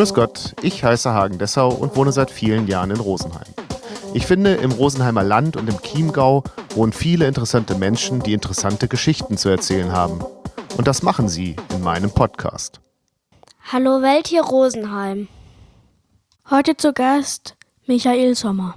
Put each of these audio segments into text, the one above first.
Grüß Gott, ich heiße Hagen Dessau und wohne seit vielen Jahren in Rosenheim. Ich finde, im Rosenheimer Land und im Chiemgau wohnen viele interessante Menschen, die interessante Geschichten zu erzählen haben. Und das machen sie in meinem Podcast. Hallo Welt hier Rosenheim. Heute zu Gast Michael Sommer.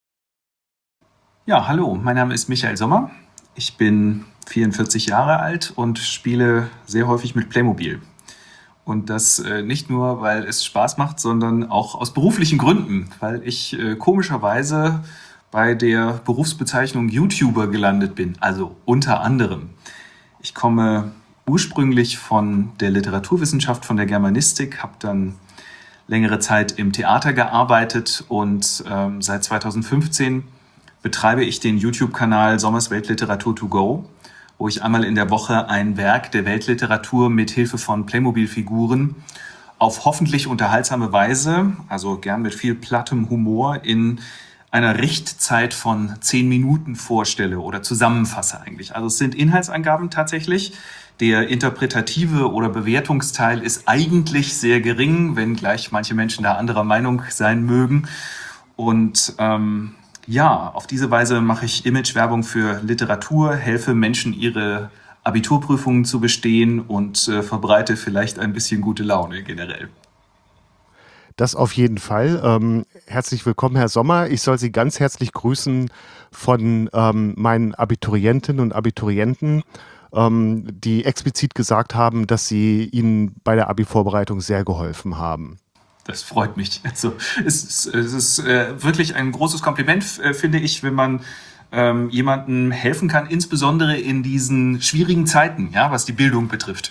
Ja, hallo, mein Name ist Michael Sommer. Ich bin 44 Jahre alt und spiele sehr häufig mit Playmobil. Und das nicht nur, weil es Spaß macht, sondern auch aus beruflichen Gründen, weil ich komischerweise bei der Berufsbezeichnung YouTuber gelandet bin, also unter anderem. Ich komme ursprünglich von der Literaturwissenschaft, von der Germanistik, habe dann längere Zeit im Theater gearbeitet und seit 2015 betreibe ich den YouTube-Kanal Sommers Weltliteratur to go, wo ich einmal in der Woche ein Werk der Weltliteratur mit Hilfe von Playmobil-Figuren auf hoffentlich unterhaltsame Weise, also gern mit viel plattem Humor, in einer Richtzeit von 10 Minuten vorstelle oder zusammenfasse eigentlich. Also es sind Inhaltsangaben tatsächlich. Der interpretative oder Bewertungsteil ist eigentlich sehr gering, wenngleich manche Menschen da anderer Meinung sein mögen. Und ja, auf diese Weise mache ich Imagewerbung für Literatur, helfe Menschen, ihre Abiturprüfungen zu bestehen und verbreite vielleicht ein bisschen gute Laune generell. Das auf jeden Fall. Herzlich willkommen, Herr Sommer. Ich soll Sie ganz herzlich grüßen von meinen Abiturientinnen und Abiturienten, die explizit gesagt haben, dass Sie ihnen bei der Abi-Vorbereitung sehr geholfen haben. Das freut mich. Also es ist wirklich ein großes Kompliment, finde ich, wenn man jemandem helfen kann, insbesondere in diesen schwierigen Zeiten, ja, was die Bildung betrifft.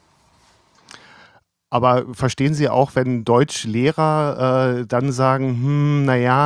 Aber verstehen Sie auch, wenn Deutschlehrer dann sagen,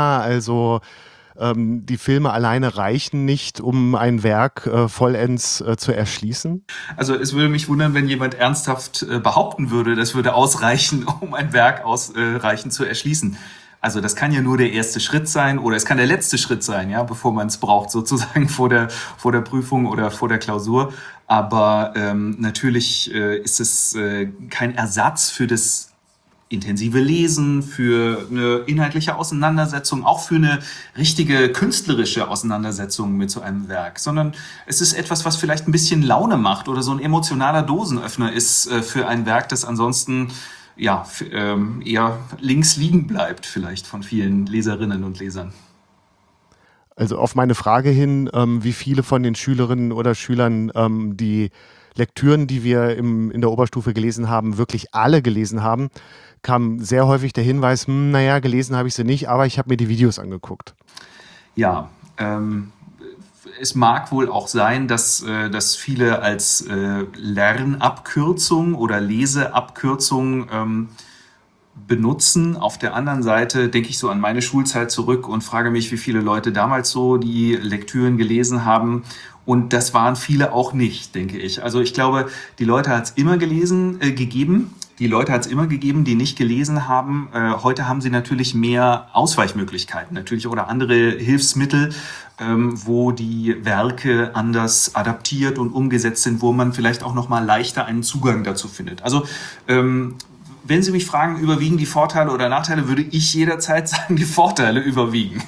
die Filme alleine reichen nicht, um ein Werk vollends zu erschließen? Also es würde mich wundern, wenn jemand ernsthaft behaupten würde, das würde ausreichen, um ein Werk ausreichend zu erschließen. Also das kann ja nur der erste Schritt sein oder es kann der letzte Schritt sein, ja, bevor man es braucht, sozusagen vor der Prüfung oder vor der Klausur. Aber natürlich ist es kein Ersatz für das intensive Lesen, für eine inhaltliche Auseinandersetzung, auch für eine richtige künstlerische Auseinandersetzung mit so einem Werk, sondern es ist etwas, was vielleicht ein bisschen Laune macht oder so ein emotionaler Dosenöffner ist für ein Werk, das ansonsten ja, eher links liegen bleibt vielleicht von vielen Leserinnen und Lesern. Also auf meine Frage hin, wie viele von den Schülerinnen oder Schülern die Lektüren, die wir in der Oberstufe gelesen haben, wirklich alle gelesen haben, kam sehr häufig der Hinweis, gelesen habe ich sie nicht, aber ich habe mir die Videos angeguckt. Ja, es mag wohl auch sein, dass viele als Lernabkürzung oder Leseabkürzung benutzen. Auf der anderen Seite denke ich so an meine Schulzeit zurück und frage mich, wie viele Leute damals so die Lektüren gelesen haben. Und das waren viele auch nicht, denke ich. Also ich glaube, die Leute hat es immer gegeben. Die Leute hat es immer gegeben, die nicht gelesen haben. Heute haben sie natürlich mehr Ausweichmöglichkeiten, natürlich oder andere Hilfsmittel, wo die Werke anders adaptiert und umgesetzt sind, wo man vielleicht auch noch mal leichter einen Zugang dazu findet. Also wenn Sie mich fragen, überwiegen die Vorteile oder Nachteile, würde ich jederzeit sagen, die Vorteile überwiegen.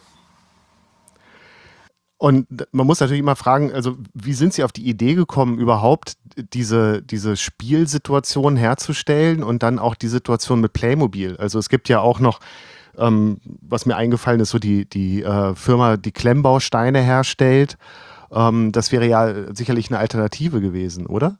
Und man muss natürlich immer fragen, also wie sind Sie auf die Idee gekommen, überhaupt diese Spielsituation herzustellen und dann auch die Situation mit Playmobil? Also es gibt ja auch noch, was mir eingefallen ist, so die Firma, die Klemmbausteine herstellt. Das wäre ja sicherlich eine Alternative gewesen, oder?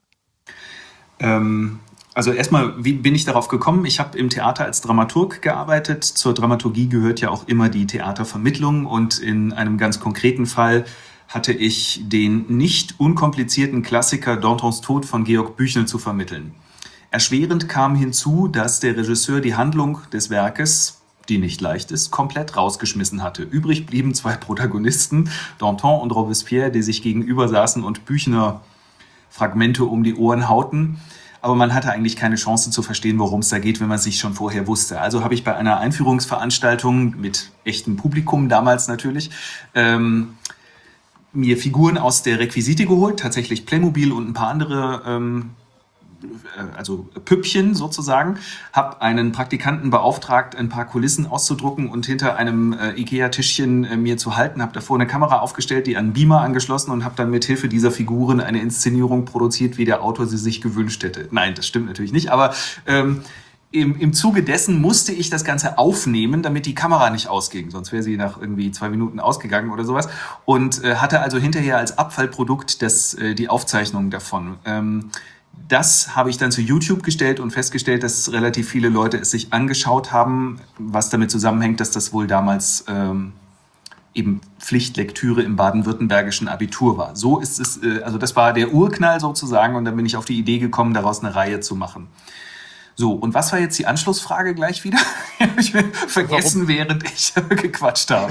Also erstmal, wie bin ich darauf gekommen? Ich habe im Theater als Dramaturg gearbeitet. Zur Dramaturgie gehört ja auch immer die Theatervermittlung und in einem ganz konkreten Fall hatte ich den nicht unkomplizierten Klassiker Dantons Tod von Georg Büchner zu vermitteln. Erschwerend kam hinzu, dass der Regisseur die Handlung des Werkes, die nicht leicht ist, komplett rausgeschmissen hatte. Übrig blieben 2 Protagonisten, Danton und Robespierre, die sich gegenüber saßen und Büchner Fragmente um die Ohren hauten. Aber man hatte eigentlich keine Chance zu verstehen, worum es da geht, wenn man es nicht schon vorher wusste. Also habe ich bei einer Einführungsveranstaltung mit echtem Publikum damals natürlich mir Figuren aus der Requisite geholt, tatsächlich Playmobil und ein paar andere also Püppchen sozusagen, habe einen Praktikanten beauftragt, ein paar Kulissen auszudrucken und hinter einem Ikea-Tischchen mir zu halten, habe davor eine Kamera aufgestellt, die an einen Beamer angeschlossen und habe dann mit Hilfe dieser Figuren eine Inszenierung produziert, wie der Autor sie sich gewünscht hätte. Nein, das stimmt natürlich nicht, aber im Zuge dessen musste ich das Ganze aufnehmen, damit die Kamera nicht ausging. Sonst wäre sie nach irgendwie 2 Minuten ausgegangen oder sowas. Und hatte also hinterher als Abfallprodukt die Aufzeichnung davon. Das habe ich dann zu YouTube gestellt und festgestellt, dass relativ viele Leute es sich angeschaut haben, was damit zusammenhängt, dass das wohl damals eben Pflichtlektüre im baden-württembergischen Abitur war. So ist es, also das war der Urknall sozusagen, und dann bin ich auf die Idee gekommen, daraus eine Reihe zu machen. So, und was war jetzt die Anschlussfrage gleich wieder? Habe ich vergessen, während ich gequatscht habe.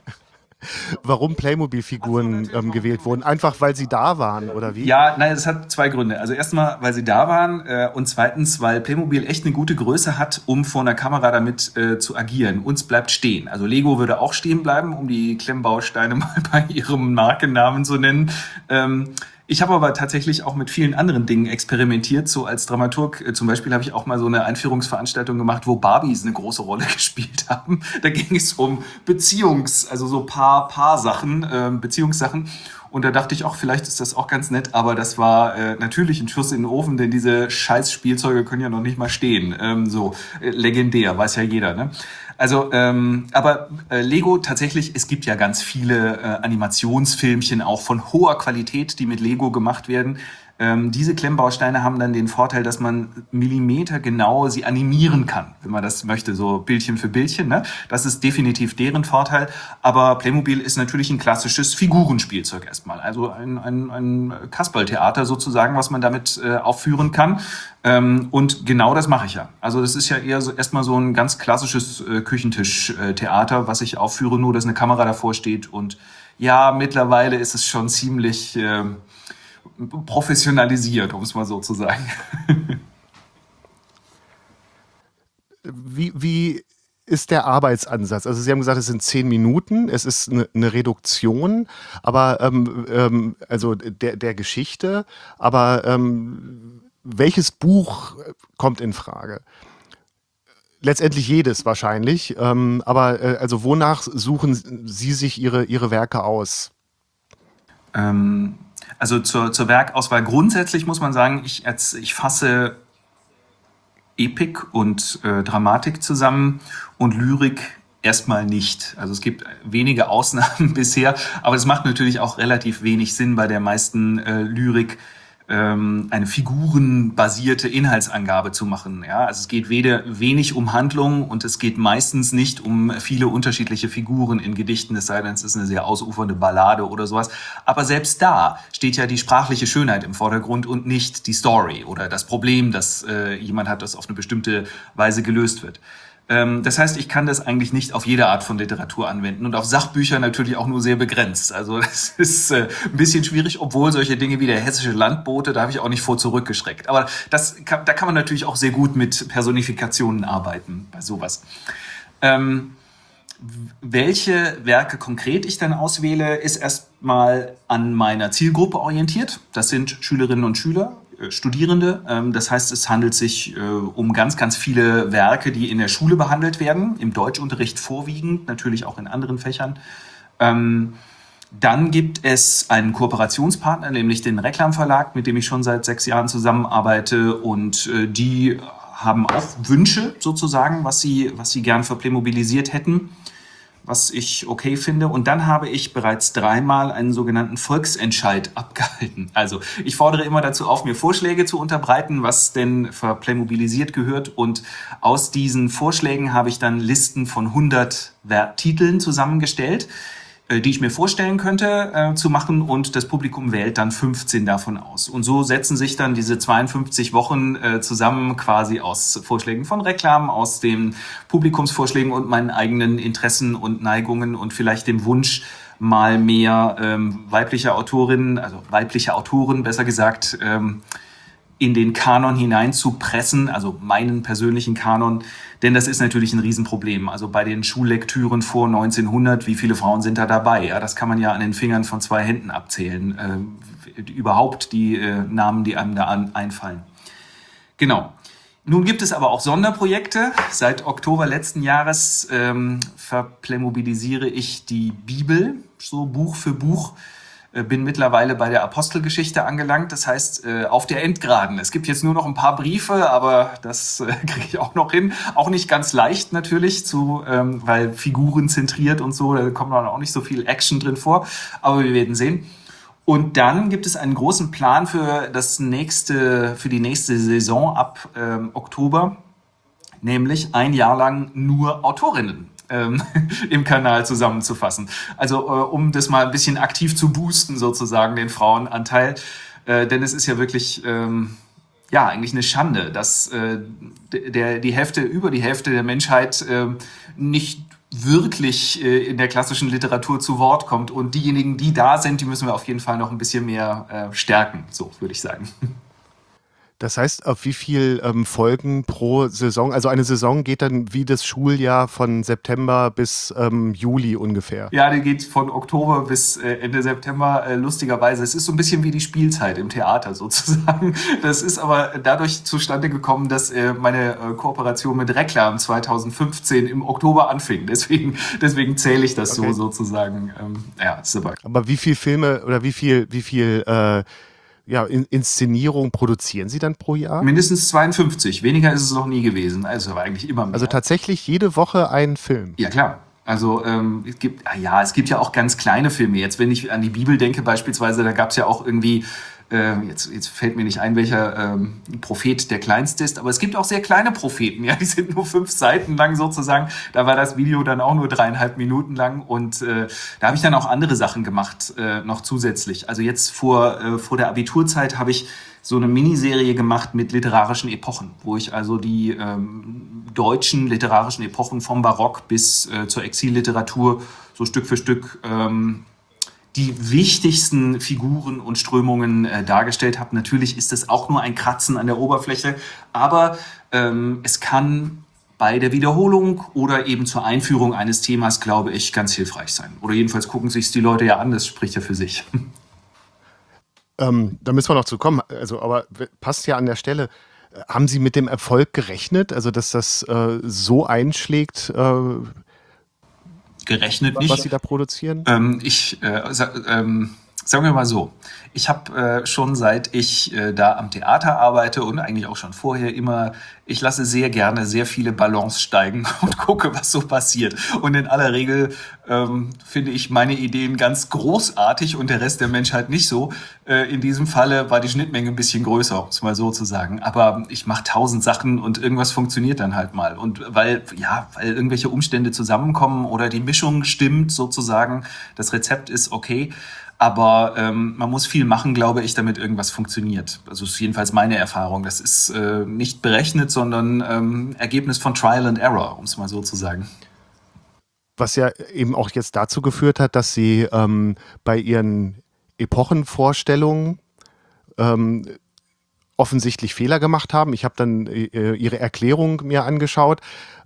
Warum Playmobil-Figuren gewählt wurden? Einfach, weil sie da waren, oder wie? Ja, nein, das hat 2 Gründe. Also erstmal, weil sie da waren und zweitens, weil Playmobil echt eine gute Größe hat, um vor einer Kamera damit zu agieren. Uns bleibt stehen. Also Lego würde auch stehen bleiben, um die Klemmbausteine mal bei ihrem Markennamen zu nennen. Ich habe aber tatsächlich auch mit vielen anderen Dingen experimentiert. So als Dramaturg zum Beispiel habe ich auch mal so eine Einführungsveranstaltung gemacht, wo Barbies eine große Rolle gespielt haben. Da ging es um also so Paar-Sachen, Beziehungssachen. Und da dachte ich auch, vielleicht ist das auch ganz nett, aber das war natürlich ein Schuss in den Ofen, denn diese scheiß Spielzeuge können ja noch nicht mal stehen. Legendär, weiß ja jeder, ne? Also, aber Lego tatsächlich, es gibt ja ganz viele Animationsfilmchen auch von hoher Qualität, die mit Lego gemacht werden. Diese Klemmbausteine haben dann den Vorteil, dass man millimetergenau sie animieren kann, wenn man das möchte, so Bildchen für Bildchen, ne? Das ist definitiv deren Vorteil. Aber Playmobil ist natürlich ein klassisches Figurenspielzeug erstmal. Also ein Kasperltheater sozusagen, was man damit aufführen kann. Und genau das mache ich ja. Also das ist ja eher so erstmal so ein ganz klassisches Küchentischtheater, was ich aufführe, nur dass eine Kamera davor steht. Und ja, mittlerweile ist es schon ziemlich professionalisiert, um es mal so zu sagen. Wie ist der Arbeitsansatz? Also Sie haben gesagt, es sind 10 Minuten, es ist eine Reduktion, aber also der Geschichte, aber welches Buch kommt in Frage? Letztendlich jedes wahrscheinlich, aber also wonach suchen Sie sich Ihre Werke aus? Also zur Werkauswahl grundsätzlich muss man sagen, ich fasse Epik und Dramatik zusammen und Lyrik erstmal nicht. Also es gibt wenige Ausnahmen bisher, aber es macht natürlich auch relativ wenig Sinn bei der meisten Lyrik, eine figurenbasierte Inhaltsangabe zu machen. Ja? Also es geht wenig um Handlung und es geht meistens nicht um viele unterschiedliche Figuren in Gedichten, es sei denn, es ist eine sehr ausufernde Ballade oder sowas. Aber selbst da steht ja die sprachliche Schönheit im Vordergrund und nicht die Story oder das Problem, das jemand hat, das auf eine bestimmte Weise gelöst wird. Das heißt, ich kann das eigentlich nicht auf jede Art von Literatur anwenden und auf Sachbücher natürlich auch nur sehr begrenzt. Also das ist ein bisschen schwierig, obwohl solche Dinge wie der hessische Landbote, da habe ich auch nicht vor zurückgeschreckt. Aber da kann man natürlich auch sehr gut mit Personifikationen arbeiten bei sowas. Welche Werke konkret ich dann auswähle, ist erstmal an meiner Zielgruppe orientiert. Das sind Schülerinnen und Schüler, Studierende. Das heißt, es handelt sich um ganz, ganz viele Werke, die in der Schule behandelt werden, im Deutschunterricht vorwiegend, natürlich auch in anderen Fächern. Dann gibt es einen Kooperationspartner, nämlich den Reklam Verlag, mit dem ich schon seit 6 Jahren zusammenarbeite, und die haben auch Wünsche sozusagen, was sie gern verplaymobilisiert hätten, was ich okay finde. Und dann habe ich bereits 3-mal einen sogenannten Volksentscheid abgehalten. Also ich fordere immer dazu auf, mir Vorschläge zu unterbreiten, was denn verplaymobilisiert gehört. Und aus diesen Vorschlägen habe ich dann Listen von 100 Titeln zusammengestellt, die ich mir vorstellen könnte zu machen, und das Publikum wählt dann 15 davon aus. Und so setzen sich dann diese 52 Wochen zusammen, quasi aus Vorschlägen von Reklam, aus den Publikumsvorschlägen und meinen eigenen Interessen und Neigungen und vielleicht dem Wunsch, mal mehr weibliche Autorinnen, also weibliche Autoren besser gesagt, in den Kanon hineinzupressen, also meinen persönlichen Kanon, denn das ist natürlich ein Riesenproblem. Also bei den Schullektüren vor 1900, wie viele Frauen sind da dabei? Ja, das kann man ja an den Fingern von 2 Händen abzählen. Überhaupt die Namen, die einem da einfallen. Genau. Nun gibt es aber auch Sonderprojekte. Seit Oktober letzten Jahres verplaymobilisiere ich die Bibel, so Buch für Buch. Bin mittlerweile bei der Apostelgeschichte angelangt, das heißt auf der Endgeraden. Es gibt jetzt nur noch ein paar Briefe, aber das kriege ich auch noch hin. Auch nicht ganz leicht natürlich, weil Figuren zentriert und so, da kommt dann auch nicht so viel Action drin vor, aber wir werden sehen. Und dann gibt es einen großen Plan für die nächste Saison ab Oktober, nämlich ein Jahr lang nur Autorinnen im Kanal zusammenzufassen. Also um das mal ein bisschen aktiv zu boosten, sozusagen, den Frauenanteil. Denn es ist ja wirklich eigentlich eine Schande, dass über die Hälfte der Menschheit nicht wirklich in der klassischen Literatur zu Wort kommt. Und diejenigen, die da sind, die müssen wir auf jeden Fall noch ein bisschen mehr stärken, so würde ich sagen. Das heißt, auf wie viel Folgen pro Saison? Also eine Saison geht dann wie das Schuljahr von September bis Juli ungefähr. Ja, die geht von Oktober bis Ende September, lustigerweise. Es ist so ein bisschen wie die Spielzeit im Theater sozusagen. Das ist aber dadurch zustande gekommen, dass meine Kooperation mit Reklam 2015 im Oktober anfing. Deswegen zähle ich das so sozusagen. Ist aber. Aber wie viel Filme oder wie viel Inszenierung produzieren Sie dann pro Jahr? Mindestens 52. Weniger ist es noch nie gewesen. Also aber eigentlich immer mehr. Also tatsächlich jede Woche einen Film? Ja, klar. Also es gibt ja auch ganz kleine Filme. Jetzt, wenn ich an die Bibel denke beispielsweise, da gab es ja auch irgendwie, jetzt fällt mir nicht ein, welcher Prophet der kleinste ist, aber es gibt auch sehr kleine Propheten, ja, die sind nur 5 Seiten lang sozusagen. Da war das Video dann auch nur 3,5 Minuten lang und da habe ich dann auch andere Sachen gemacht, noch zusätzlich. Also jetzt vor der Abiturzeit habe ich so eine Miniserie gemacht mit literarischen Epochen, wo ich also die deutschen literarischen Epochen vom Barock bis zur Exilliteratur so Stück für Stück die wichtigsten Figuren und Strömungen dargestellt habe. Natürlich ist das auch nur ein Kratzen an der Oberfläche, aber es kann bei der Wiederholung oder eben zur Einführung eines Themas, glaube ich, ganz hilfreich sein. Oder jedenfalls gucken sich die Leute ja an, das spricht ja für sich. Da müssen wir noch zu kommen, aber passt ja an der Stelle. Haben Sie mit dem Erfolg gerechnet, also dass das so einschlägt? Gerechnet nicht. Was Sie da produzieren? Sagen wir mal so, ich habe schon seit ich da am Theater arbeite und eigentlich auch schon vorher ich lasse sehr gerne sehr viele Ballons steigen und gucke, was so passiert. Und in aller Regel finde ich meine Ideen ganz großartig und der Rest der Menschheit nicht so. In diesem Falle war die Schnittmenge ein bisschen größer, um es mal so zu sagen. Aber ich mache 1000 Sachen und irgendwas funktioniert dann halt mal. Und weil irgendwelche Umstände zusammenkommen oder die Mischung stimmt sozusagen, das Rezept ist okay. Aber man muss viel machen, glaube ich, damit irgendwas funktioniert. Also ist jedenfalls meine Erfahrung. Das ist nicht berechnet, sondern Ergebnis von Trial and Error, um es mal so zu sagen. Was ja eben auch jetzt dazu geführt hat, dass Sie bei Ihren Epochenvorstellungen offensichtlich Fehler gemacht haben. Ich habe dann Ihre Erklärung mir angeschaut.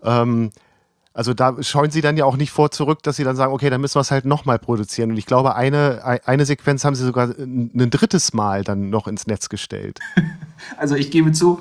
Also da scheuen Sie dann ja auch nicht vor zurück, dass Sie dann sagen, okay, dann müssen wir es halt nochmal produzieren. Und ich glaube, eine Sequenz haben Sie sogar ein drittes Mal dann noch ins Netz gestellt. Also ich gebe zu,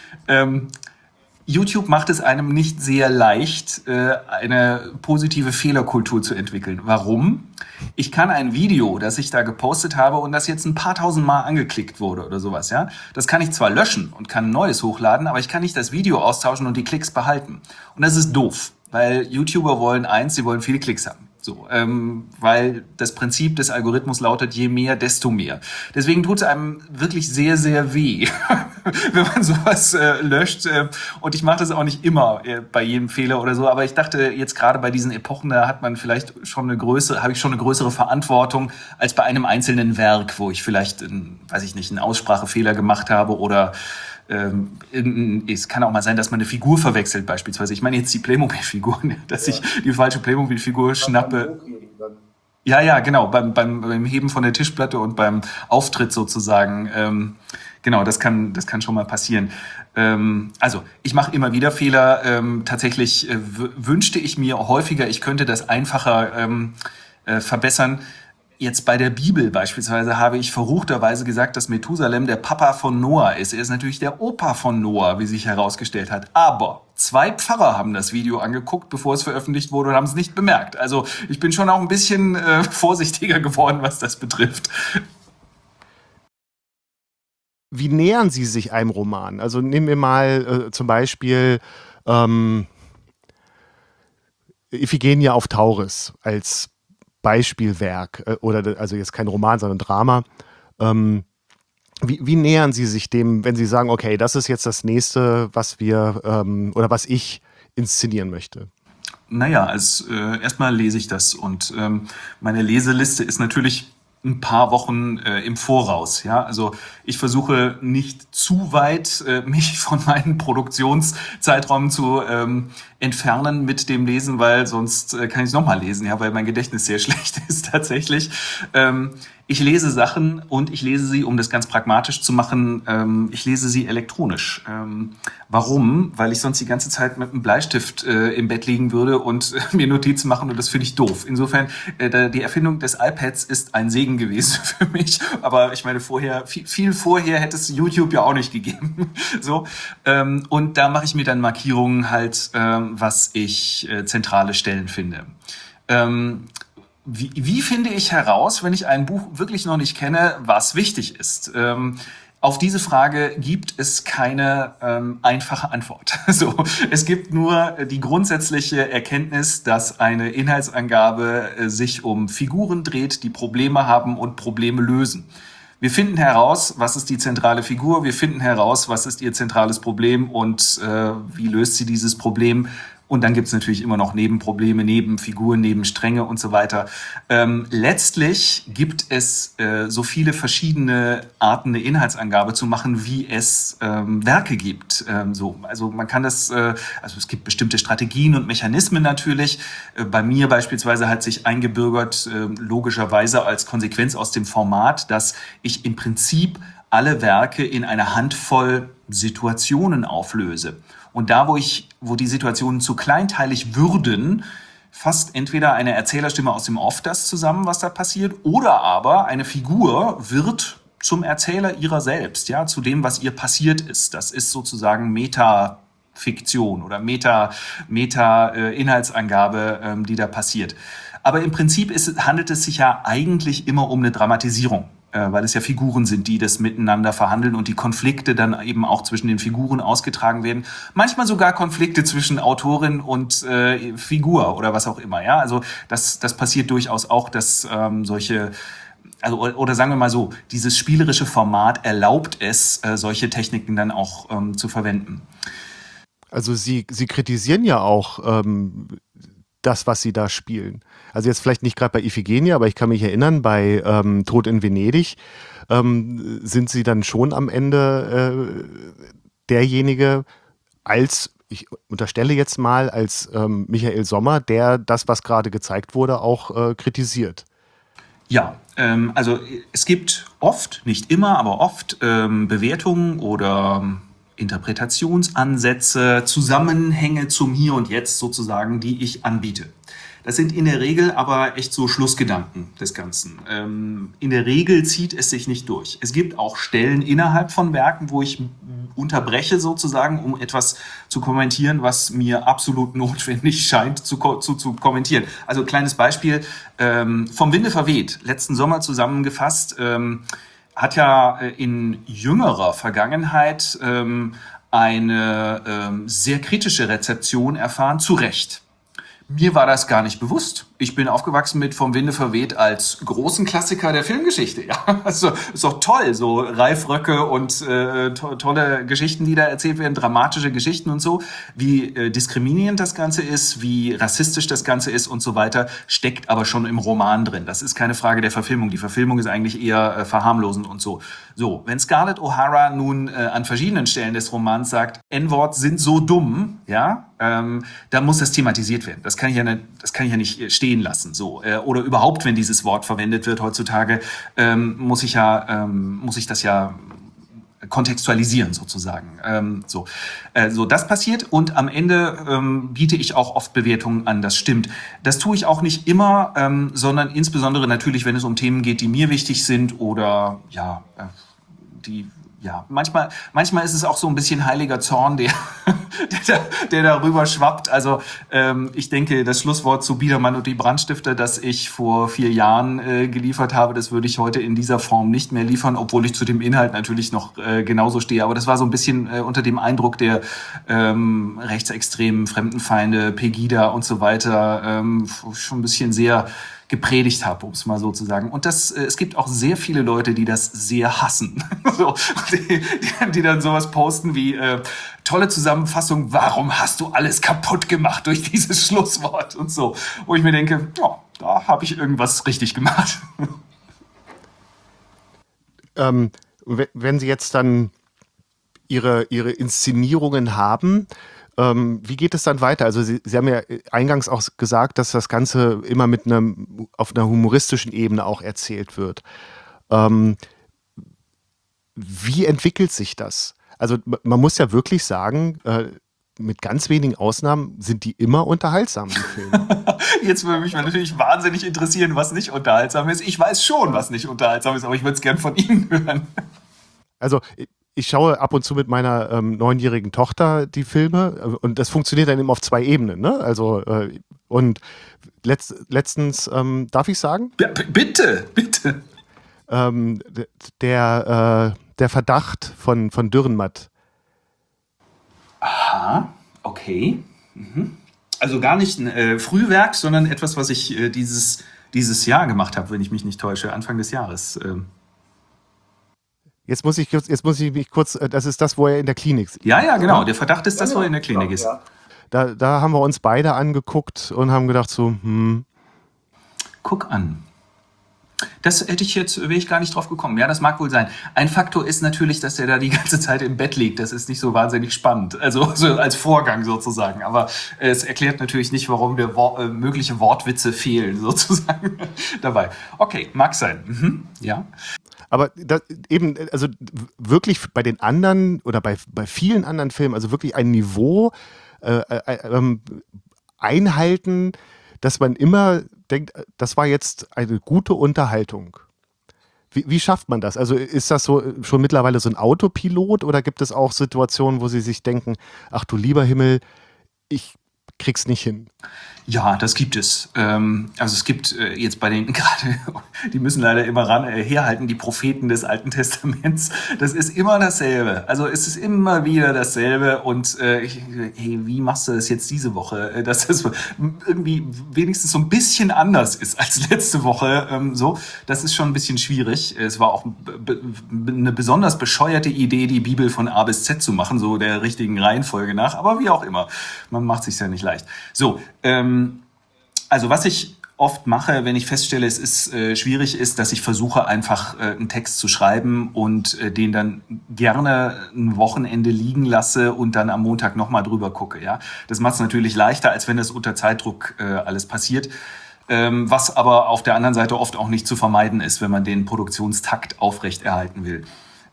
YouTube macht es einem nicht sehr leicht, eine positive Fehlerkultur zu entwickeln. Warum? Ich kann ein Video, das ich da gepostet habe und das jetzt ein paar tausend Mal angeklickt wurde oder sowas, ja, das kann ich zwar löschen und kann ein neues hochladen, aber ich kann nicht das Video austauschen und die Klicks behalten. Und das ist doof, weil YouTuber wollen sie wollen viele Klicks haben. So, weil das Prinzip des Algorithmus lautet, je mehr, desto mehr. Deswegen tut es einem wirklich sehr, sehr weh, wenn man sowas löscht. Und ich mache das auch nicht immer bei jedem Fehler oder so. Aber ich dachte, jetzt gerade bei diesen Epochen, da hat man vielleicht habe ich schon eine größere Verantwortung als bei einem einzelnen Werk, wo ich vielleicht, einen Aussprachefehler gemacht habe oder es kann auch mal sein, dass man eine Figur verwechselt beispielsweise. Ich meine jetzt die Playmobil-Figur, dass ich die falsche Playmobil-Figur schnappe. Ja, genau, beim Heben von der Tischplatte und beim Auftritt sozusagen. Genau, das kann schon mal passieren. Also, ich mache immer wieder Fehler. Tatsächlich wünschte ich mir häufiger, ich könnte das einfacher verbessern. Jetzt bei der Bibel beispielsweise habe ich verruchterweise gesagt, dass Methusalem der Papa von Noah ist. Er ist natürlich der Opa von Noah, wie sich herausgestellt hat. Aber 2 Pfarrer haben das Video angeguckt, bevor es veröffentlicht wurde und haben es nicht bemerkt. Also ich bin schon auch ein bisschen vorsichtiger geworden, was das betrifft. Wie nähern Sie sich einem Roman? Also nehmen wir mal zum Beispiel Iphigenia auf Tauris als Beispielwerk also jetzt kein Roman, sondern Drama. Wie nähern Sie sich dem, wenn Sie sagen, okay, das ist jetzt das nächste, was wir oder was ich inszenieren möchte? Naja, erstmal lese ich das und meine Leseliste ist natürlich ein paar Wochen im Voraus. Ja, also ich versuche nicht zu weit mich von meinen Produktionszeitraum zu entfernen mit dem Lesen, weil sonst kann ich es nochmal lesen, ja, weil mein Gedächtnis sehr schlecht ist tatsächlich. Ich lese Sachen und ich lese sie, um das ganz pragmatisch zu machen, ich lese sie elektronisch. Warum? Weil ich sonst die ganze Zeit mit einem Bleistift im Bett liegen würde und mir Notizen machen und das finde ich doof. Insofern, die Erfindung des iPads ist ein Segen gewesen für mich, aber ich meine, viel vorher hätte es YouTube ja auch nicht gegeben. So, und da mache ich mir dann Markierungen halt, was ich zentrale Stellen finde. Wie finde ich heraus, wenn ich ein Buch wirklich noch nicht kenne, was wichtig ist? Auf diese Frage gibt es keine einfache Antwort. So, es gibt nur die grundsätzliche Erkenntnis, dass eine Inhaltsangabe sich um Figuren dreht, die Probleme haben und Probleme lösen. Wir finden heraus, was ist die zentrale Figur, wir finden heraus, was ist ihr zentrales Problem und wie löst sie dieses Problem. Und dann gibt's natürlich immer noch Nebenprobleme, Nebenfiguren, Nebenstränge und so weiter. Letztlich gibt es so viele verschiedene Arten, eine Inhaltsangabe zu machen, wie es Werke gibt. Also man kann das, also es gibt bestimmte Strategien und Mechanismen natürlich. Bei mir beispielsweise hat sich eingebürgert, logischerweise als Konsequenz aus dem Format, dass ich im Prinzip alle Werke in eine Handvoll Situationen auflöse. Und da, wo die Situationen zu kleinteilig würden, fasst entweder eine Erzählerstimme aus dem Off das zusammen, was da passiert, oder aber eine Figur wird zum Erzähler ihrer selbst, ja, zu dem, was ihr passiert ist. Das ist sozusagen Metafiktion oder Meta-Inhaltsangabe, die da passiert. Aber im Prinzip handelt es sich ja eigentlich immer um eine Dramatisierung, weil es ja Figuren sind, die das miteinander verhandeln und die Konflikte dann eben auch zwischen den Figuren ausgetragen werden. Manchmal sogar Konflikte zwischen Autorin und Figur oder was auch immer. Ja, also das passiert durchaus auch, dass solche, also oder sagen wir mal so, dieses spielerische Format erlaubt es, solche Techniken dann auch zu verwenden. Also Sie kritisieren ja auch das, was Sie da spielen. Also jetzt vielleicht nicht gerade bei Iphigenia, aber ich kann mich erinnern, bei Tod in Venedig sind Sie dann schon am Ende derjenige ich unterstelle jetzt mal, als Michael Sommer, der das, was gerade gezeigt wurde, auch kritisiert. Ja, also es gibt oft, nicht immer, aber oft Bewertungen oder Interpretationsansätze, Zusammenhänge zum Hier und Jetzt sozusagen, die ich anbiete. Das sind in der Regel aber echt so Schlussgedanken des Ganzen. In der Regel zieht es sich nicht durch. Es gibt auch Stellen innerhalb von Werken, wo ich unterbreche sozusagen, um etwas zu kommentieren, was mir absolut notwendig scheint zu kommentieren. Also kleines Beispiel, vom Winde verweht, letzten Sommer zusammengefasst, hat ja in jüngerer Vergangenheit eine sehr kritische Rezeption erfahren, zu Recht. Mir war das gar nicht bewusst. Ich bin aufgewachsen mit Vom Winde verweht als großen Klassiker der Filmgeschichte. Ja, also ist doch toll, so Ralf Röcke und tolle Geschichten, die da erzählt werden, dramatische Geschichten und so. Wie diskriminierend das Ganze ist, wie rassistisch das Ganze ist und so weiter, steckt aber schon im Roman drin. Das ist keine Frage der Verfilmung. Die Verfilmung ist eigentlich eher verharmlosend und so. So, wenn Scarlett O'Hara nun an verschiedenen Stellen des Romans sagt, N-Wort sind so dumm, ja, dann muss das thematisiert werden. Das kann ich ja nicht stehen lassen. So. Oder überhaupt, wenn dieses Wort verwendet wird heutzutage, muss ich das ja kontextualisieren sozusagen. So, das passiert und am Ende biete ich auch oft Bewertungen an, das stimmt. Das tue ich auch nicht immer, sondern insbesondere natürlich, wenn es um Themen geht, die mir wichtig sind oder manchmal ist es auch so ein bisschen heiliger Zorn, der darüber schwappt. Also ich denke, das Schlusswort zu Biedermann und die Brandstifter, das ich vor 4 Jahren geliefert habe, das würde ich heute in dieser Form nicht mehr liefern, obwohl ich zu dem Inhalt natürlich noch genauso stehe. Aber das war so ein bisschen unter dem Eindruck der rechtsextremen Fremdenfeinde, Pegida und so weiter, schon ein bisschen sehr gepredigt habe, um es mal so zu sagen. Und es gibt auch sehr viele Leute, die das sehr hassen. So, die dann sowas posten wie tolle Zusammenfassung, warum hast du alles kaputt gemacht durch dieses Schlusswort und so. Wo ich mir denke, ja, da habe ich irgendwas richtig gemacht. Wenn Sie jetzt dann Ihre Inszenierungen haben, wie geht es dann weiter? Also Sie haben ja eingangs auch gesagt, dass das Ganze immer auf einer humoristischen Ebene auch erzählt wird. Wie entwickelt sich das? Also man muss ja wirklich sagen, mit ganz wenigen Ausnahmen sind die immer unterhaltsam, die Filme. Jetzt würde mich natürlich wahnsinnig interessieren, was nicht unterhaltsam ist. Ich weiß schon, was nicht unterhaltsam ist, aber ich würde es gern von Ihnen hören. Also ich schaue ab und zu mit meiner 9-jährigen Tochter die Filme und das funktioniert dann immer auf 2 Ebenen. Ne? Also und letztens, darf ich sagen? Bitte. Der Verdacht von Dürrenmatt. Aha, okay. Mhm. Also gar nicht ein Frühwerk, sondern etwas, was ich dieses Jahr gemacht habe, wenn ich mich nicht täusche, Anfang des Jahres. Jetzt muss ich mich kurz, das ist das, wo er in der Klinik ist. Ja, genau. Der Verdacht ist das, wo er in der Klinik ist. Ja. Da haben wir uns beide angeguckt und haben gedacht so, Guck an. Das wäre ich gar nicht drauf gekommen. Ja, das mag wohl sein. Ein Faktor ist natürlich, dass er da die ganze Zeit im Bett liegt. Das ist nicht so wahnsinnig spannend. Also so als Vorgang sozusagen. Aber es erklärt natürlich nicht, warum mögliche Wortwitze fehlen sozusagen dabei. Okay, mag sein. Ja. Aber also wirklich bei den anderen oder bei vielen anderen Filmen, also wirklich ein Niveau einhalten, dass man immer denkt, das war jetzt eine gute Unterhaltung. Wie schafft man das? Also ist das so schon mittlerweile so ein Autopilot oder gibt es auch Situationen, wo Sie sich denken, ach du lieber Himmel, ich krieg's nicht hin? Ja, das gibt es. Also es gibt jetzt bei den gerade, die müssen leider immer herhalten, die Propheten des Alten Testaments. Das ist immer dasselbe. Also es ist immer wieder dasselbe. Und hey, wie machst du das jetzt diese Woche? Dass das irgendwie wenigstens so ein bisschen anders ist als letzte Woche. Das ist schon ein bisschen schwierig. Es war auch eine besonders bescheuerte Idee, die Bibel von A bis Z zu machen, so der richtigen Reihenfolge nach. Aber wie auch immer, man macht sich's ja nicht leicht. So, also was ich oft mache, wenn ich feststelle, es ist schwierig ist, dass ich versuche einfach einen Text zu schreiben und den dann gerne ein Wochenende liegen lasse und dann am Montag nochmal drüber gucke. Ja, das macht es natürlich leichter, als wenn es unter Zeitdruck alles passiert. Was aber auf der anderen Seite oft auch nicht zu vermeiden ist, wenn man den Produktionstakt aufrechterhalten will.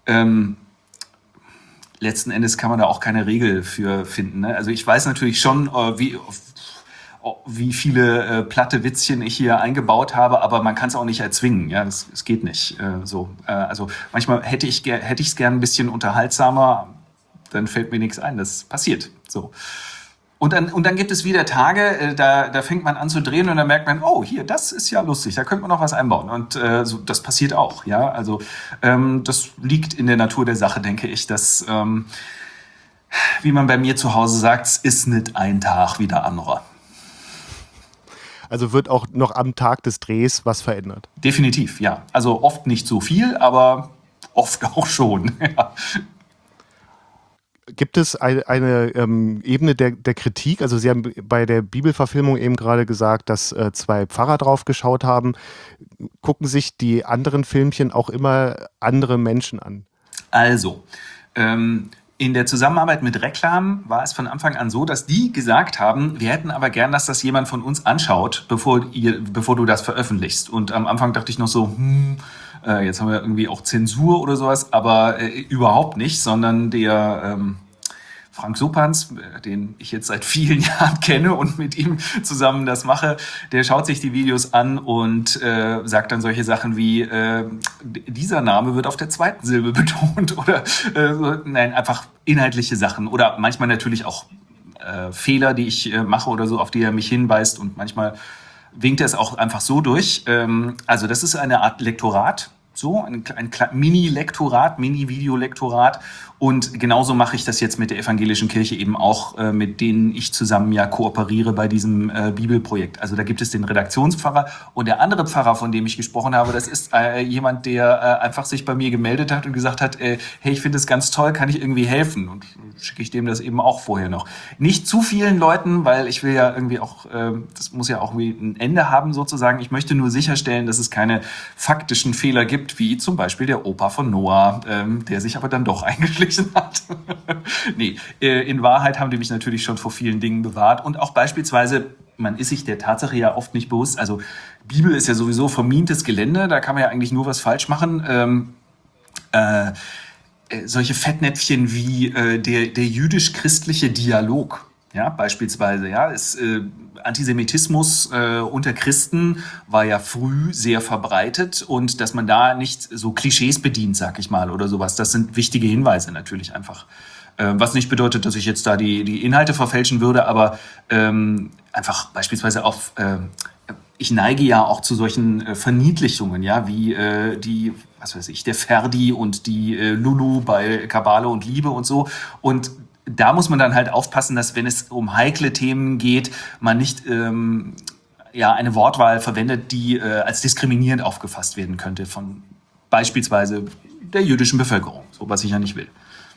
Letzten Endes kann man da auch keine Regel für finden. Ne? Also ich weiß natürlich schon, wie viele platte Witzchen ich hier eingebaut habe, aber man kann es auch nicht erzwingen. Ja, es geht nicht. Also manchmal hätte ich es gern ein bisschen unterhaltsamer, dann fällt mir nichts ein. Das passiert. So. Und dann gibt es wieder Tage, da fängt man an zu drehen und dann merkt man, oh, hier, das ist ja lustig, da könnte man noch was einbauen. Und das passiert auch. Ja, also das liegt in der Natur der Sache, denke ich, dass, wie man bei mir zu Hause sagt, es ist nicht ein Tag wie der andere. Also wird auch noch am Tag des Drehs was verändert? Definitiv, ja. Also oft nicht so viel, aber oft auch schon. Ja. Gibt es eine Ebene der Kritik? Also Sie haben bei der Bibelverfilmung eben gerade gesagt, dass 2 Pfarrer drauf geschaut haben. Gucken sich die anderen Filmchen auch immer andere Menschen an? Also, in der Zusammenarbeit mit Reklam war es von Anfang an so, dass die gesagt haben, wir hätten aber gern, dass das jemand von uns anschaut, bevor du das veröffentlichst. Und am Anfang dachte ich noch so, Jetzt haben wir irgendwie auch Zensur oder sowas, aber überhaupt nicht, sondern der Frank Suppans, den ich jetzt seit vielen Jahren kenne und mit ihm zusammen das mache, der schaut sich die Videos an und sagt dann solche Sachen wie, dieser Name wird auf der zweiten Silbe betont oder nein, einfach inhaltliche Sachen oder manchmal natürlich auch Fehler, die ich mache oder so, auf die er mich hinweist und manchmal winkt er es auch einfach so durch. Also das ist eine Art Lektorat, so ein Mini-Lektorat, Mini-Videolektorat. Und genauso mache ich das jetzt mit der Evangelischen Kirche eben auch, mit denen ich zusammen ja kooperiere bei diesem Bibelprojekt. Also da gibt es den Redaktionspfarrer und der andere Pfarrer, von dem ich gesprochen habe, das ist jemand, der einfach sich bei mir gemeldet hat und gesagt hat, hey, ich finde es ganz toll, kann ich irgendwie helfen? Und schicke ich dem das eben auch vorher noch. Nicht zu vielen Leuten, weil ich will ja irgendwie auch, das muss ja auch irgendwie ein Ende haben sozusagen. Ich möchte nur sicherstellen, dass es keine faktischen Fehler gibt, wie zum Beispiel der Opa von Noah, der sich aber dann doch eingeschlichen hat. Nee, in Wahrheit haben die mich natürlich schon vor vielen Dingen bewahrt und auch beispielsweise, man ist sich der Tatsache ja oft nicht bewusst, also Bibel ist ja sowieso vermintes Gelände, da kann man ja eigentlich nur was falsch machen. Solche Fettnäpfchen wie der jüdisch-christliche Dialog, ja, beispielsweise, ja, Antisemitismus unter Christen war ja früh sehr verbreitet und dass man da nicht so Klischees bedient, sag ich mal, oder sowas, das sind wichtige Hinweise natürlich einfach. Was nicht bedeutet, dass ich jetzt da die Inhalte verfälschen würde, aber einfach beispielsweise auf ich neige ja auch zu solchen Verniedlichungen, ja, wie was weiß ich, der Ferdi und die Lulu bei Kabale und Liebe und so. Und da muss man dann halt aufpassen, dass wenn es um heikle Themen geht, man nicht eine Wortwahl verwendet, die als diskriminierend aufgefasst werden könnte von beispielsweise der jüdischen Bevölkerung, so was ich ja nicht will.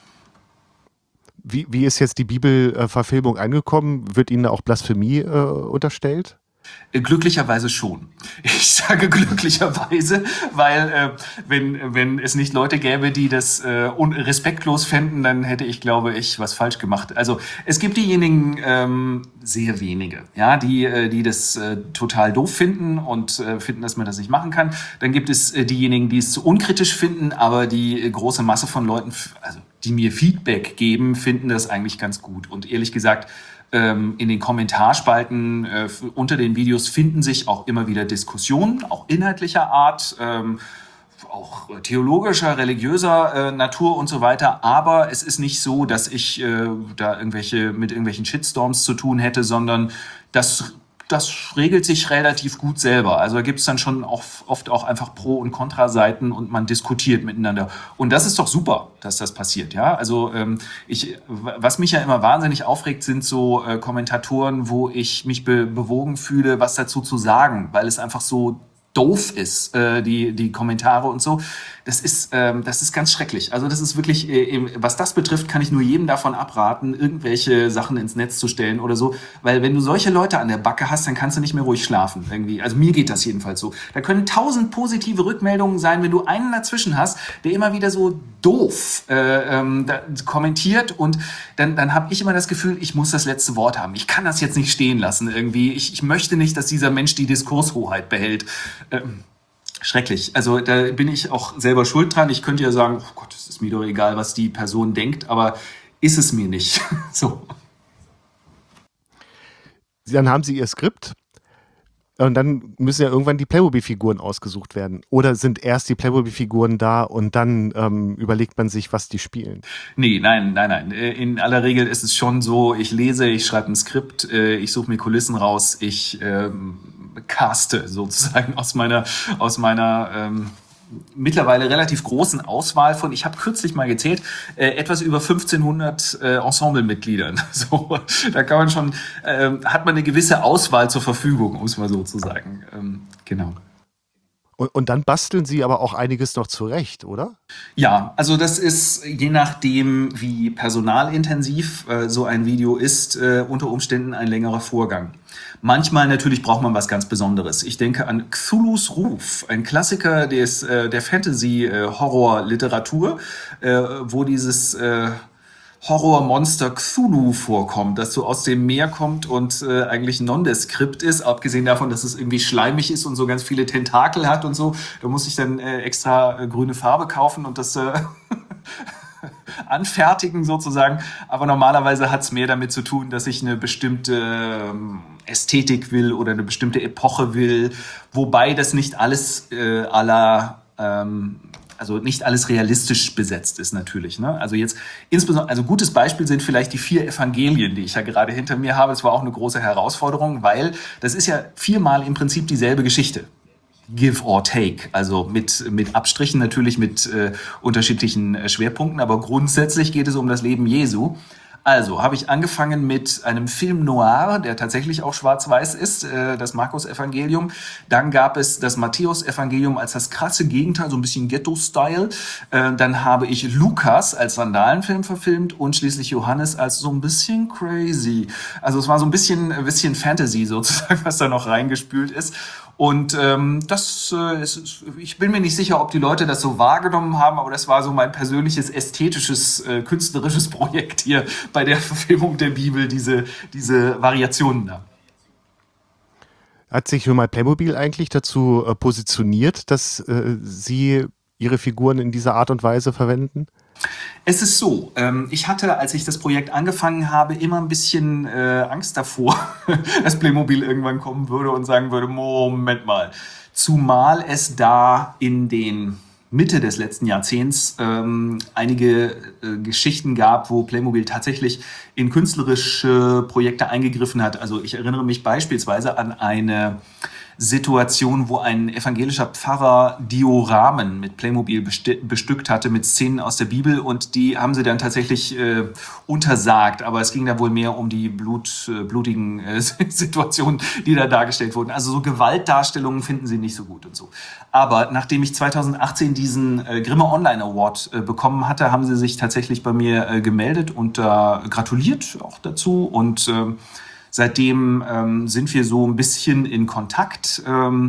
Wie ist jetzt die Bibelverfilmung angekommen? Wird Ihnen auch Blasphemie unterstellt? Glücklicherweise schon. Ich sage glücklicherweise, weil wenn es nicht Leute gäbe, die das respektlos fänden, dann hätte ich, glaube ich, was falsch gemacht. Also es gibt diejenigen, sehr wenige, ja, die das total doof finden und finden, dass man das nicht machen kann. Dann gibt es diejenigen, die es zu unkritisch finden, aber die große Masse von Leuten, also die mir Feedback geben, finden das eigentlich ganz gut. Und ehrlich gesagt, in den Kommentarspalten unter den Videos finden sich auch immer wieder Diskussionen, auch inhaltlicher Art, auch theologischer, religiöser Natur und so weiter. Aber es ist nicht so, dass ich da mit irgendwelchen Shitstorms zu tun hätte, sondern das regelt sich relativ gut selber. Also da gibt es dann schon oft auch einfach Pro- und Kontraseiten und man diskutiert miteinander. Und das ist doch super, dass das passiert. Ja? Also was mich ja immer wahnsinnig aufregt, sind so Kommentatoren, wo ich mich bewogen fühle, was dazu zu sagen, weil es einfach so doof ist, die Kommentare und so. Das ist ganz schrecklich. Also das ist wirklich, was das betrifft, kann ich nur jedem davon abraten, irgendwelche Sachen ins Netz zu stellen oder so. Weil wenn du solche Leute an der Backe hast, dann kannst du nicht mehr ruhig schlafen irgendwie. Also mir geht das jedenfalls so. Da können 1000 positive Rückmeldungen sein, wenn du einen dazwischen hast, der immer wieder so doof kommentiert und dann habe ich immer das Gefühl, ich muss das letzte Wort haben. Ich kann das jetzt nicht stehen lassen irgendwie. Ich möchte nicht, dass dieser Mensch die Diskurshoheit behält. Schrecklich. Also da bin ich auch selber schuld dran. Ich könnte ja sagen, oh Gott, es ist mir doch egal, was die Person denkt, aber ist es mir nicht. So. Dann haben Sie Ihr Skript und dann müssen ja irgendwann die Playmobil-Figuren ausgesucht werden. Oder sind erst die Playmobil-Figuren da und dann überlegt man sich, was die spielen? Nee, nein. In aller Regel ist es schon so, ich lese, ich schreibe ein Skript, ich suche mir Kulissen raus, ich caste sozusagen aus meiner mittlerweile relativ großen Auswahl von, ich habe kürzlich mal gezählt, etwas über 1500 Ensemblemitgliedern. So, da kann man schon, hat man eine gewisse Auswahl zur Verfügung, um es mal so zu sagen. Genau. Und dann basteln Sie aber auch einiges noch zurecht, oder? Ja, also das ist, je nachdem, wie personalintensiv so ein Video ist, unter Umständen ein längerer Vorgang. Manchmal natürlich braucht man was ganz Besonderes. Ich denke an Cthulhus Ruf, ein Klassiker der Fantasy-Horror-Literatur, wo dieses Horrormonster Cthulhu vorkommt, das so aus dem Meer kommt und eigentlich nondescript ist, abgesehen davon, dass es irgendwie schleimig ist und so ganz viele Tentakel hat und so. Da muss ich dann extra grüne Farbe kaufen und das anfertigen sozusagen. Aber normalerweise hat es mehr damit zu tun, dass ich eine bestimmte Ästhetik will oder eine bestimmte Epoche will, wobei das nicht alles also nicht alles realistisch besetzt ist natürlich. Ne? Also jetzt insbesondere, also gutes Beispiel sind vielleicht die 4 Evangelien, die ich ja gerade hinter mir habe. Das war auch eine große Herausforderung, weil das ist ja 4-mal im Prinzip dieselbe Geschichte. Give or take, also mit Abstrichen natürlich, mit unterschiedlichen Schwerpunkten, aber grundsätzlich geht es um das Leben Jesu. Also habe ich angefangen mit einem Film Noir, der tatsächlich auch schwarz-weiß ist, das Markus-Evangelium. Dann gab es das Matthäus-Evangelium als das krasse Gegenteil, so ein bisschen Ghetto-Style. Dann habe ich Lukas als Sandalenfilm verfilmt und schließlich Johannes als so ein bisschen crazy. Also es war so ein bisschen Fantasy sozusagen, was da noch reingespült ist. Und ich bin mir nicht sicher, ob die Leute das so wahrgenommen haben, aber das war so mein persönliches ästhetisches, künstlerisches Projekt hier bei der Verfilmung der Bibel, diese Variationen da. Hat sich schon mal Playmobil eigentlich dazu positioniert, dass sie ihre Figuren in dieser Art und Weise verwenden? Es ist so, ich hatte, als ich das Projekt angefangen habe, immer ein bisschen Angst davor, dass Playmobil irgendwann kommen würde und sagen würde, Moment mal. Zumal es da in den Mitte des letzten Jahrzehnts einige Geschichten gab, wo Playmobil tatsächlich in künstlerische Projekte eingegriffen hat. Also ich erinnere mich beispielsweise an eine Situation, wo ein evangelischer Pfarrer Dioramen mit Playmobil bestückt hatte, mit Szenen aus der Bibel, und die haben sie dann tatsächlich untersagt. Aber es ging da wohl mehr um die blutigen Situationen, die da dargestellt wurden. Also so Gewaltdarstellungen finden sie nicht so gut und so. Aber nachdem ich 2018 diesen Grimme Online Award bekommen hatte, haben sie sich tatsächlich bei mir gemeldet und gratuliert auch dazu. Und seitdem sind wir so ein bisschen in Kontakt,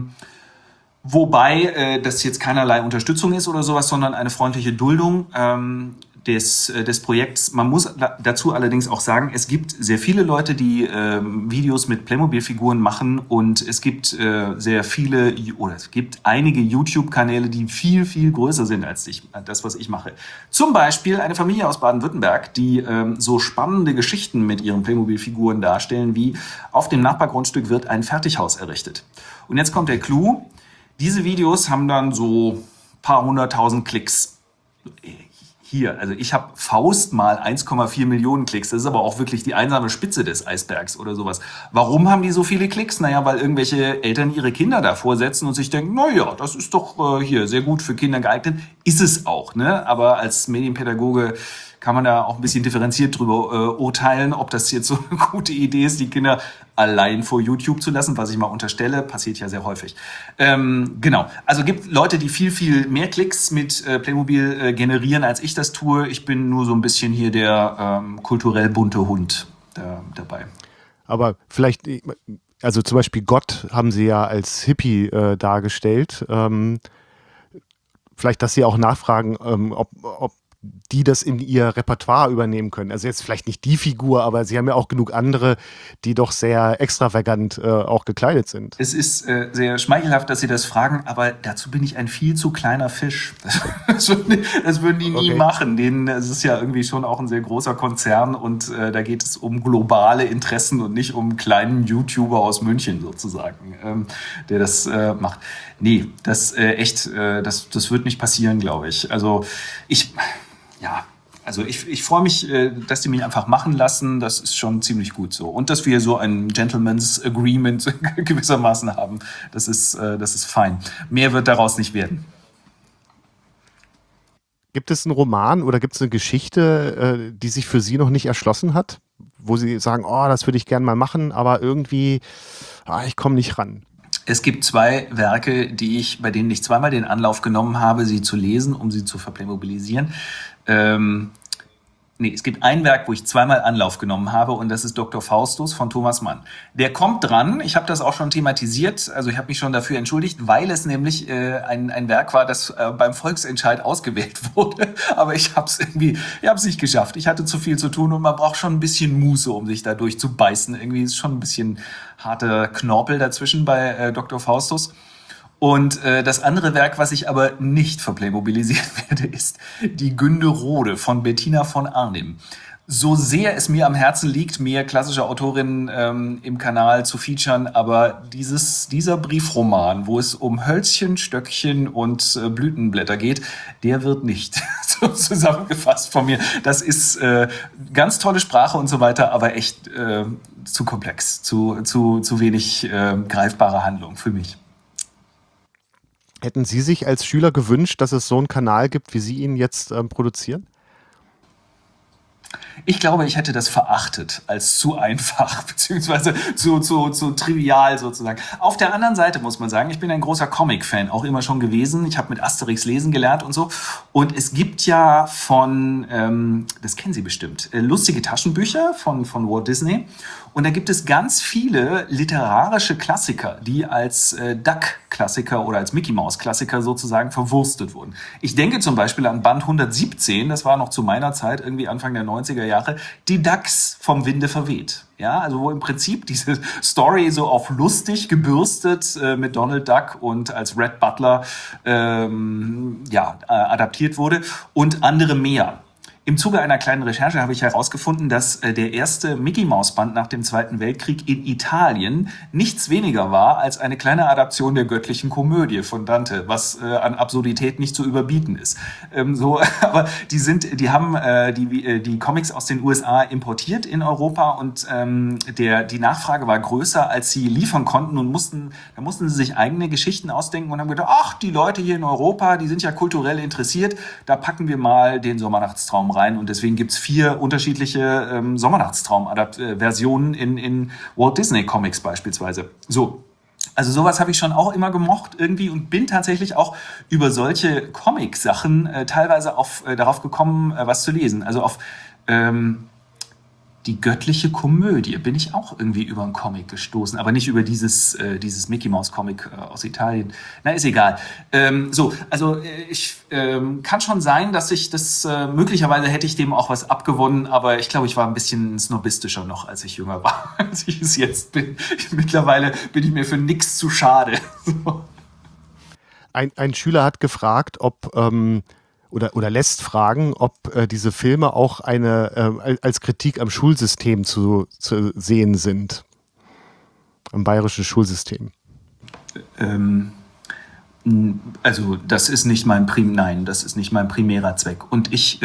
wobei das jetzt keinerlei Unterstützung ist oder sowas, sondern eine freundliche Duldung des Projekts. Man muss dazu allerdings auch sagen, es gibt sehr viele Leute, die Videos mit Playmobil-Figuren machen, und es gibt es gibt einige YouTube-Kanäle, die viel, viel größer sind als das, was ich mache. Zum Beispiel eine Familie aus Baden-Württemberg, die so spannende Geschichten mit ihren Playmobil-Figuren darstellen, wie auf dem Nachbargrundstück wird ein Fertighaus errichtet. Und jetzt kommt der Clou. Diese Videos haben dann so ein paar 100.000 Klicks. Hier, also ich habe Faust mal 1,4 Millionen Klicks. Das ist aber auch wirklich die einsame Spitze des Eisbergs oder sowas. Warum haben die so viele Klicks? Naja, weil irgendwelche Eltern ihre Kinder davor setzen und sich denken, naja, das ist doch hier sehr gut für Kinder geeignet. Ist es auch, ne? Aber als Medienpädagoge kann man da auch ein bisschen differenziert drüber urteilen, ob das jetzt so eine gute Idee ist, die Kinder allein vor YouTube zu lassen, was ich mal unterstelle, passiert ja sehr häufig. Genau, also gibt Leute, die viel, viel mehr Klicks mit Playmobil generieren, als ich das tue. Ich bin nur so ein bisschen hier der kulturell bunte Hund dabei. Aber vielleicht, also zum Beispiel Gott haben sie ja als Hippie dargestellt. Vielleicht, dass sie auch nachfragen, ob die das in ihr Repertoire übernehmen können. Also jetzt vielleicht nicht die Figur, aber sie haben ja auch genug andere, die doch sehr extravagant auch gekleidet sind. Es ist sehr schmeichelhaft, dass Sie das fragen, aber dazu bin ich ein viel zu kleiner Fisch. Das würden die nie machen. Es ist ja irgendwie schon auch ein sehr großer Konzern, und da geht es um globale Interessen und nicht um einen kleinen YouTuber aus München sozusagen, der das macht. Nee, das wird nicht passieren, glaube ich. Also ich freue mich, dass die mich einfach machen lassen. Das ist schon ziemlich gut so. Und dass wir so ein Gentleman's Agreement gewissermaßen haben. Das ist fein. Mehr wird daraus nicht werden. Gibt es einen Roman oder gibt es eine Geschichte, die sich für Sie noch nicht erschlossen hat? Wo Sie sagen, oh, das würde ich gerne mal machen, aber irgendwie, ich komme nicht ran. Es gibt 2 Werke, bei denen ich zweimal den Anlauf genommen habe, sie zu lesen, um sie zu verplaymobilisieren. Nee, es gibt ein Werk, wo ich zweimal Anlauf genommen habe und das ist Dr. Faustus von Thomas Mann. Der kommt dran, ich habe das auch schon thematisiert, also ich habe mich schon dafür entschuldigt, weil es nämlich ein Werk war, das beim Volksentscheid ausgewählt wurde, aber ich habe es nicht geschafft. Ich hatte zu viel zu tun und man braucht schon ein bisschen Muße, um sich da durchzubeißen. Irgendwie ist schon ein bisschen harter Knorpel dazwischen bei Dr. Faustus. Und das andere Werk, was ich aber nicht verplaymobilisieren werde, ist Die Günde Rode von Bettina von Arnim. So sehr es mir am Herzen liegt, mehr klassische Autorinnen im Kanal zu featuren, aber dieser Briefroman, wo es um Hölzchen, Stöckchen und Blütenblätter geht, der wird nicht so zusammengefasst von mir. Das ist ganz tolle Sprache und so weiter, aber echt zu komplex, zu wenig greifbare Handlung für mich. Hätten Sie sich als Schüler gewünscht, dass es so einen Kanal gibt, wie Sie ihn jetzt produzieren? Ich glaube, ich hätte das verachtet als zu einfach, beziehungsweise zu trivial sozusagen. Auf der anderen Seite muss man sagen, ich bin ein großer Comic-Fan, auch immer schon gewesen. Ich habe mit Asterix lesen gelernt und so. Und es gibt ja das kennen Sie bestimmt, lustige Taschenbücher von Walt Disney. Und da gibt es ganz viele literarische Klassiker, die als Duck-Klassiker oder als Mickey-Maus-Klassiker sozusagen verwurstet wurden. Ich denke zum Beispiel an Band 117, das war noch zu meiner Zeit, irgendwie Anfang der 90er Jahre, Die Ducks vom Winde verweht. Ja, also wo im Prinzip diese Story so auf lustig gebürstet mit Donald Duck und als Red Butler adaptiert wurde und andere mehr. Im Zuge einer kleinen Recherche habe ich herausgefunden, dass der erste Mickey-Maus-Band nach dem Zweiten Weltkrieg in Italien nichts weniger war als eine kleine Adaption der Göttlichen Komödie von Dante, was an Absurdität nicht zu überbieten ist. Aber die haben die Comics aus den USA importiert in Europa und die Nachfrage war größer, als sie liefern konnten und da mussten sie sich eigene Geschichten ausdenken und haben gedacht, ach, die Leute hier in Europa, die sind ja kulturell interessiert, da packen wir mal den Sommernachtstraum rein und deswegen gibt's 4 unterschiedliche Sommernachtstraum-Versionen in Walt Disney Comics beispielsweise. So. Also sowas habe ich schon auch immer gemocht irgendwie und bin tatsächlich auch über solche Comic-Sachen teilweise darauf gekommen, was zu lesen. Also auf die Göttliche Komödie bin ich auch irgendwie über einen Comic gestoßen, aber nicht über dieses Mickey-Maus-Comic aus Italien. Na, ist egal. Ich kann schon sein, dass ich das, möglicherweise hätte ich dem auch was abgewonnen, aber ich glaube, ich war ein bisschen snobistischer noch, als ich jünger war, als ich es jetzt bin. Mittlerweile bin ich mir für nichts zu schade. Ein Schüler hat gefragt, ob oder lässt fragen, ob diese Filme auch als Kritik am Schulsystem zu sehen sind. Am bayerischen Schulsystem. Also das ist nicht mein primärer Zweck. Und ich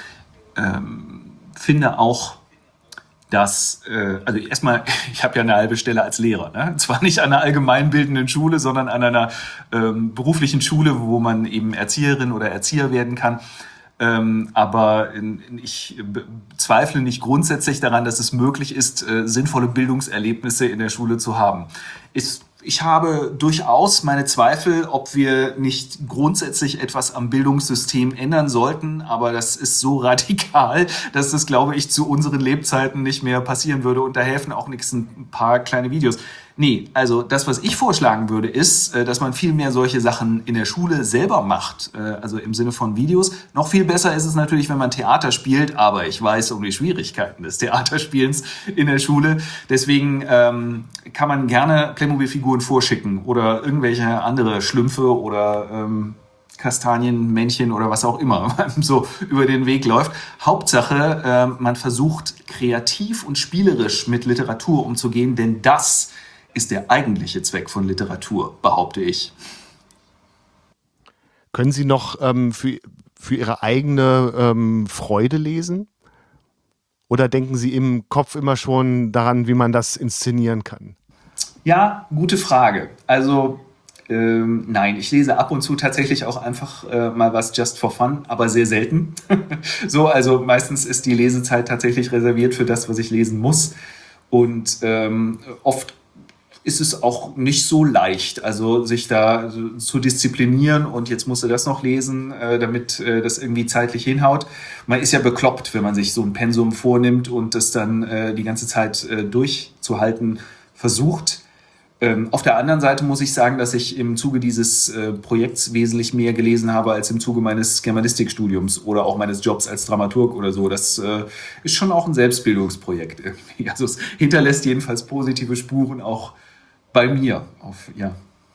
finde auch, dass, also erstmal, ich habe ja eine halbe Stelle als Lehrer, ne? Zwar nicht an einer allgemeinbildenden Schule, sondern an einer beruflichen Schule, wo man eben Erzieherin oder Erzieher werden kann. Aber ich zweifle nicht grundsätzlich daran, dass es möglich ist, sinnvolle Bildungserlebnisse in der Schule zu haben. Ich habe durchaus meine Zweifel, ob wir nicht grundsätzlich etwas am Bildungssystem ändern sollten, aber das ist so radikal, dass das, glaube ich, zu unseren Lebzeiten nicht mehr passieren würde und da helfen auch nichts ein paar kleine Videos. Nee, also das, was ich vorschlagen würde, ist, dass man viel mehr solche Sachen in der Schule selber macht, also im Sinne von Videos. Noch viel besser ist es natürlich, wenn man Theater spielt, aber ich weiß um die Schwierigkeiten des Theaterspielens in der Schule. Deswegen kann man gerne Playmobil-Figuren vorschicken oder irgendwelche andere Schlümpfe oder Kastanienmännchen oder was auch immer man so über den Weg läuft. Hauptsache, man versucht kreativ und spielerisch mit Literatur umzugehen, denn das ist der eigentliche Zweck von Literatur, behaupte ich. Können Sie noch für Ihre eigene Freude lesen? Oder denken Sie im Kopf immer schon daran, wie man das inszenieren kann? Ja, gute Frage. Also nein, ich lese ab und zu tatsächlich auch einfach mal was just for fun, aber sehr selten. Also meistens ist die Lesezeit tatsächlich reserviert für das, was ich lesen muss. Und oft ist es auch nicht so leicht, also sich da so zu disziplinieren und jetzt musst du das noch lesen, damit das irgendwie zeitlich hinhaut. Man ist ja bekloppt, wenn man sich so ein Pensum vornimmt und das dann die ganze Zeit durchzuhalten versucht. Auf der anderen Seite muss ich sagen, dass ich im Zuge dieses Projekts wesentlich mehr gelesen habe als im Zuge meines Germanistikstudiums oder auch meines Jobs als Dramaturg oder so. Das ist schon auch ein Selbstbildungsprojekt irgendwie. Also es hinterlässt jedenfalls positive Spuren auch bei mir. Ja.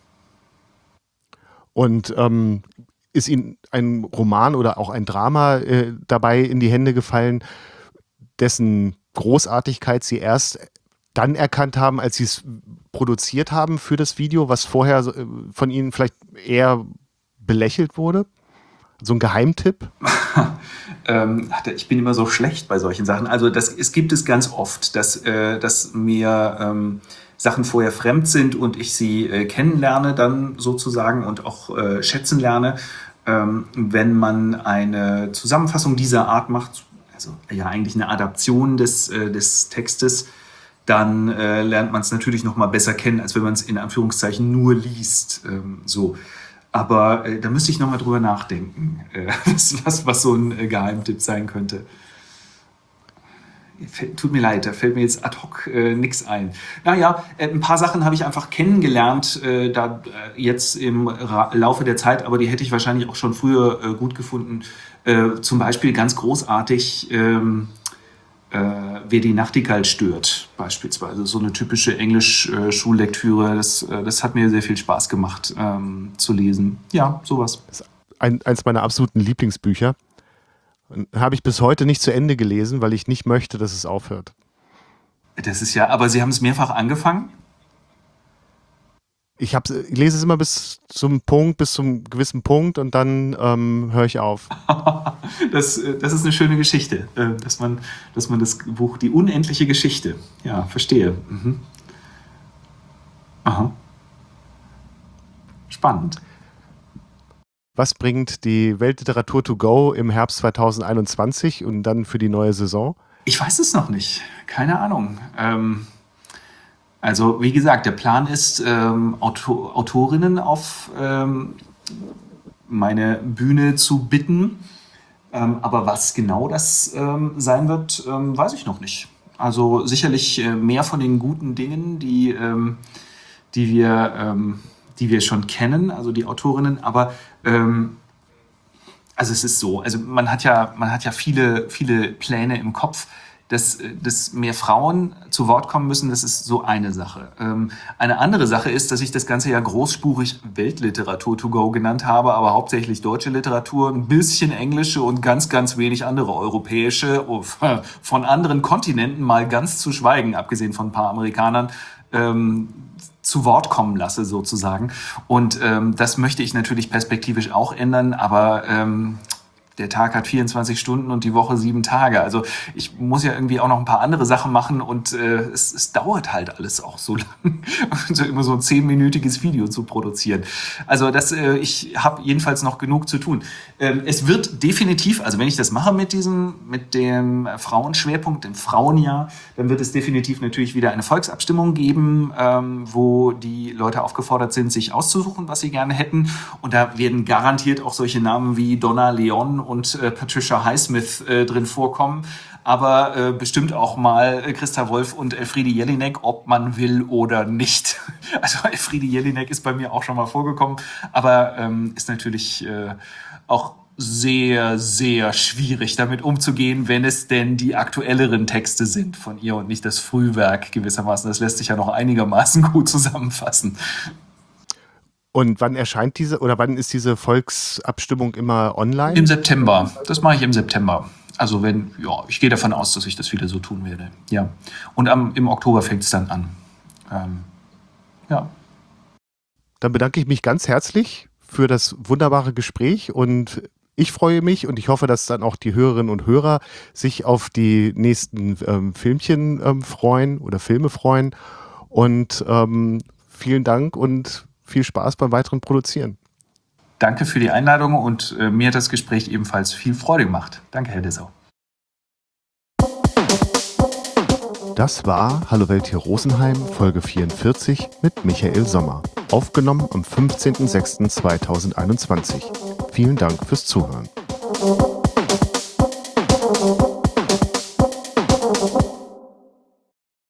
Und ist Ihnen ein Roman oder auch ein Drama dabei in die Hände gefallen, dessen Großartigkeit Sie erst dann erkannt haben, als Sie es produziert haben für das Video, was vorher von Ihnen vielleicht eher belächelt wurde? So ein Geheimtipp? Ich bin immer so schlecht bei solchen Sachen. Also es gibt es ganz oft, dass mir Sachen vorher fremd sind und ich sie kennenlerne dann sozusagen und auch schätzen lerne. Wenn man eine Zusammenfassung dieser Art macht, also ja eigentlich eine Adaption des Textes, dann lernt man es natürlich noch mal besser kennen, als wenn man es in Anführungszeichen nur liest. So. Aber da müsste ich noch mal drüber nachdenken, was so ein Geheimtipp sein könnte. Tut mir leid, da fällt mir jetzt ad hoc nichts ein. Naja, ein paar Sachen habe ich einfach kennengelernt, jetzt im Laufe der Zeit, aber die hätte ich wahrscheinlich auch schon früher gut gefunden. Zum Beispiel ganz großartig Wer die Nachtigall stört, beispielsweise. So eine typische Englisch-Schullektüre. Das hat mir sehr viel Spaß gemacht zu lesen. Ja, sowas. Das ist eins meiner absoluten Lieblingsbücher. Habe ich bis heute nicht zu Ende gelesen, weil ich nicht möchte, dass es aufhört. Das ist ja, aber Sie haben es mehrfach angefangen? Ich lese es immer bis zum gewissen Punkt und dann höre ich auf. Das ist eine schöne Geschichte, dass man das Buch, die unendliche Geschichte, ja, verstehe. Mhm. Aha. Spannend. Was bringt die Weltliteratur to go im Herbst 2021 und dann für die neue Saison? Ich weiß es noch nicht. Keine Ahnung. Also wie gesagt, der Plan ist, Autorinnen auf meine Bühne zu bitten. Aber was genau das sein wird, weiß ich noch nicht. Also sicherlich mehr von den guten Dingen, die wir schon kennen, also die Autorinnen. Aber also es ist so, also man hat ja viele Pläne im Kopf. Dass mehr Frauen zu Wort kommen müssen, das ist so eine Sache. Eine andere Sache ist, dass ich das Ganze ja großspurig Weltliteratur to go genannt habe, aber hauptsächlich deutsche Literatur, ein bisschen englische und ganz, ganz wenig andere europäische, von anderen Kontinenten mal ganz zu schweigen, abgesehen von ein paar Amerikanern, zu Wort kommen lasse sozusagen. Und das möchte ich natürlich perspektivisch auch ändern, aber der Tag hat 24 Stunden und die Woche 7 Tage. Also ich muss ja irgendwie auch noch ein paar andere Sachen machen und es dauert halt alles auch so lang, immer so ein 10-minütiges Video zu produzieren. Also ich habe jedenfalls noch genug zu tun. Es wird definitiv, also wenn ich das mache mit dem Frauenschwerpunkt, dem Frauenjahr, dann wird es definitiv natürlich wieder eine Volksabstimmung geben, wo die Leute aufgefordert sind, sich auszusuchen, was sie gerne hätten. Und da werden garantiert auch solche Namen wie Donna Leon und Patricia Highsmith drin vorkommen, aber bestimmt auch mal Christa Wolf und Elfriede Jelinek, ob man will oder nicht. Also Elfriede Jelinek ist bei mir auch schon mal vorgekommen, aber ist natürlich auch sehr, sehr schwierig damit umzugehen, wenn es denn die aktuelleren Texte sind von ihr und nicht das Frühwerk gewissermaßen. Das lässt sich ja noch einigermaßen gut zusammenfassen. Und wann wann ist diese Volksabstimmung immer online? Im September. Das mache ich im September. Also ich gehe davon aus, dass ich das wieder so tun werde. Ja. Und im Oktober fängt es dann an. Ja. Dann bedanke ich mich ganz herzlich für das wunderbare Gespräch und ich freue mich und ich hoffe, dass dann auch die Hörerinnen und Hörer sich auf die nächsten Filmchen freuen oder Filme freuen. Und vielen Dank und viel Spaß beim weiteren Produzieren. Danke für die Einladung und mir hat das Gespräch ebenfalls viel Freude gemacht. Danke, Herr Dessau. Das war Hallo Welt hier Rosenheim, Folge 44 mit Michael Sommer. Aufgenommen am 15.06.2021. Vielen Dank fürs Zuhören.